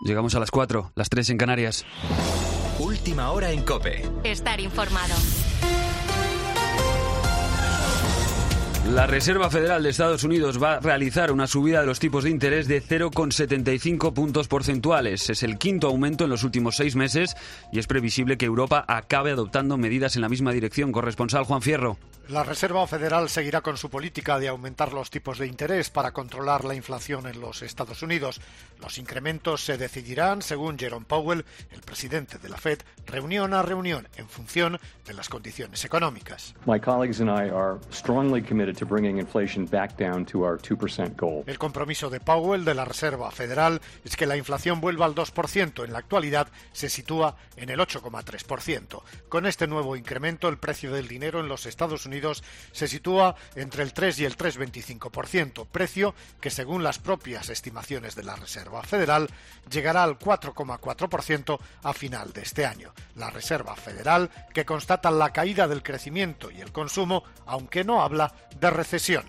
Llegamos a las 4, las 3 en Canarias. Última hora en COPE. Estar informado. La Reserva Federal de Estados Unidos va a realizar una subida de los tipos de interés de 0,75 puntos porcentuales. Es el quinto aumento en los últimos 6 meses y es previsible que Europa acabe adoptando medidas en la misma dirección. Corresponsal Juan Fierro. La Reserva Federal seguirá con su política de aumentar los tipos de interés para controlar la inflación en los Estados Unidos. Los incrementos se decidirán, según Jerome Powell, el presidente de la Fed, reunión a reunión en función de las condiciones económicas. My colleagues and I are strongly committed to bringing inflation back down to our 2% goal. El compromiso de Powell de la Reserva Federal es que la inflación vuelva al 2%. En la actualidad se sitúa en el 8,3%. Con este nuevo incremento, el precio del dinero en los Estados Unidos se sitúa entre el 3 y el 3,25%, precio que, según las propias estimaciones de la Reserva Federal, llegará al 4,4% a final de este año. La Reserva Federal, que constata la caída del crecimiento y el consumo, aunque no habla de recesión.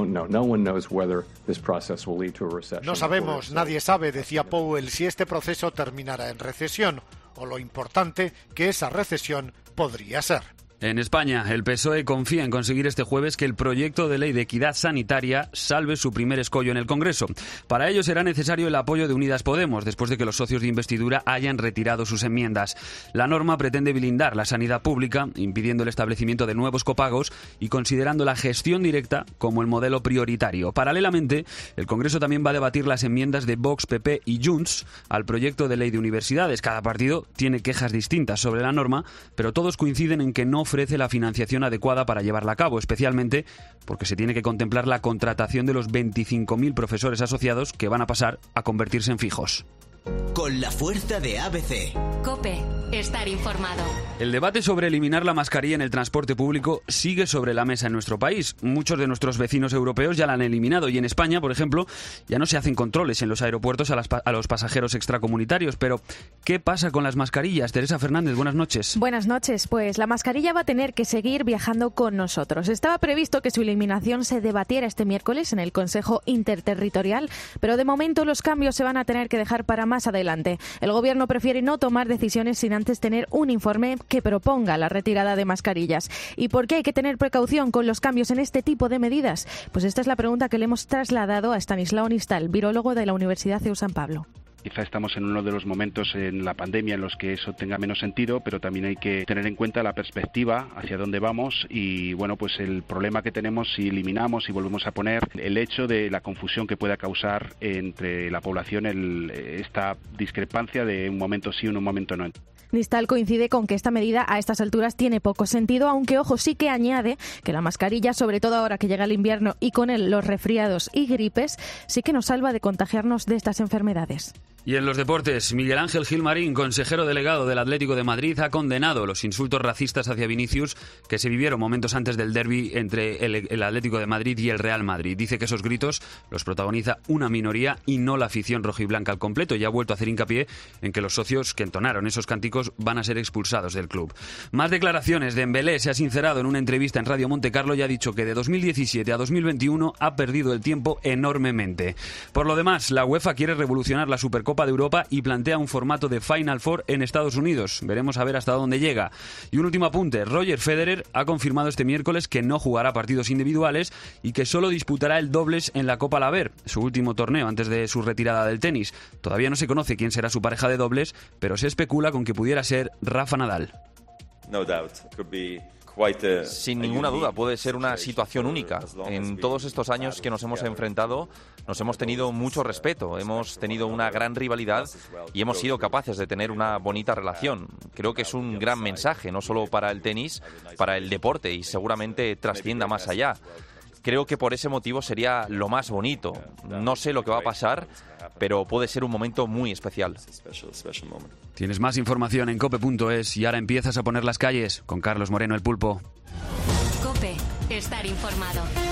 No sabemos, nadie sabe, decía Powell, si este proceso terminará en recesión o lo importante que esa recesión podría ser. En España, el PSOE confía en conseguir este jueves que el proyecto de ley de equidad sanitaria salve su primer escollo en el Congreso. Para ello será necesario el apoyo de Unidas Podemos, después de que los socios de investidura hayan retirado sus enmiendas. La norma pretende blindar la sanidad pública, impidiendo el establecimiento de nuevos copagos y considerando la gestión directa como el modelo prioritario. Paralelamente, el Congreso también va a debatir las enmiendas de Vox, PP y Junts al proyecto de ley de universidades. Cada partido tiene quejas distintas sobre la norma, pero todos coinciden en que no ofrece la financiación adecuada para llevarla a cabo, especialmente porque se tiene que contemplar la contratación de los 25.000 profesores asociados que van a pasar a convertirse en fijos. Con la fuerza de ABC. COPE. Estar informado. El debate sobre eliminar la mascarilla en el transporte público sigue sobre la mesa en nuestro país. Muchos de nuestros vecinos europeos ya la han eliminado y en España, por ejemplo, ya no se hacen controles en los aeropuertos a los pasajeros extracomunitarios. Pero, ¿qué pasa con las mascarillas? Teresa Fernández, buenas noches. Buenas noches. Pues la mascarilla va a tener que seguir viajando con nosotros. Estaba previsto que su eliminación se debatiera este miércoles en el Consejo Interterritorial, pero de momento los cambios se van a tener que dejar para más adelante. El Gobierno prefiere no tomar decisiones sin antes tener un informe que proponga la retirada de mascarillas. ¿Y por qué hay que tener precaución con los cambios en este tipo de medidas? Pues esta es la pregunta que le hemos trasladado a Estanislao Nistal, virólogo de la Universidad CEU San Pablo. Quizá estamos en uno de los momentos en la pandemia en los que eso tenga menos sentido, pero también hay que tener en cuenta la perspectiva hacia dónde vamos y, bueno, pues el problema que tenemos si eliminamos y volvemos a poner el hecho de la confusión que pueda causar entre la población esta discrepancia de un momento sí, un momento no. Nistal coincide con que esta medida a estas alturas tiene poco sentido, aunque, ojo, sí que añade que la mascarilla, sobre todo ahora que llega el invierno y con él los resfriados y gripes, sí que nos salva de contagiarnos de estas enfermedades. Y en los deportes, Miguel Ángel Gilmarín, consejero delegado del Atlético de Madrid, ha condenado los insultos racistas hacia Vinicius que se vivieron momentos antes del derbi entre el Atlético de Madrid y el Real Madrid. Dice que esos gritos los protagoniza una minoría y no la afición rojiblanca al completo, y ha vuelto a hacer hincapié en que los socios que entonaron esos cánticos van a ser expulsados del club. Más declaraciones. Dembélé se ha sincerado en una entrevista en Radio Monte Carlo y ha dicho que de 2017 a 2021 ha perdido el tiempo enormemente. Por lo demás, la UEFA quiere revolucionar la Supercopa de Europa y plantea un formato de Final Four en Estados Unidos. Veremos a ver hasta dónde llega. Y un último apunte. Roger Federer ha confirmado este miércoles que no jugará partidos individuales y que solo disputará el dobles en la Copa Laver, su último torneo antes de su retirada del tenis. Todavía no se conoce quién será su pareja de dobles, pero se especula con que pudiera ser Rafa Nadal. No doubt. Could be Sin ninguna duda, puede ser una situación única. En todos estos años que nos hemos enfrentado, nos hemos tenido mucho respeto, hemos tenido una gran rivalidad y hemos sido capaces de tener una bonita relación. Creo que es un gran mensaje, no solo para el tenis, para el deporte, y seguramente trascienda más allá. Creo que por ese motivo sería lo más bonito. No sé lo que va a pasar, pero puede ser un momento muy especial. Tienes más información en cope.es y ahora empiezas a poner las calles con Carlos Moreno, el Pulpo. COPE. Estar informado.